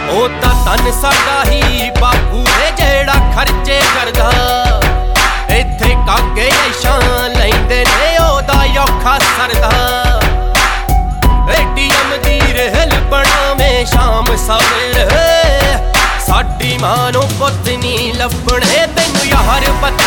ਉਹ ਤਾਂ ਧਨ ਸਾਡਾ ਹੀ ਬਾਪੂ ਏ ਜਿਹੜਾ ਖਰਚੇ ਕਰਦਾ। ਇੱਥੇ ਕਾਗੇ ਐਸ਼ਾਂ ਲੈਂਦੇ ਨੇ ਉਹਦਾ ਔਖਾ ਸਰਦਾ। ਏਟੀਐਮ ਦੀ ਰੇਲ ਬਣਾਵੇਂ ਸ਼ਾਮ ਸਵੇਰੇ, ਸਾਡੀ ਮਾਂ ਨੂੰ ਪੁੱਤ ਨੀ ਲੱਭਣੇ ਤੈਨੂੰ ਯਾਰ ਪਤਾ।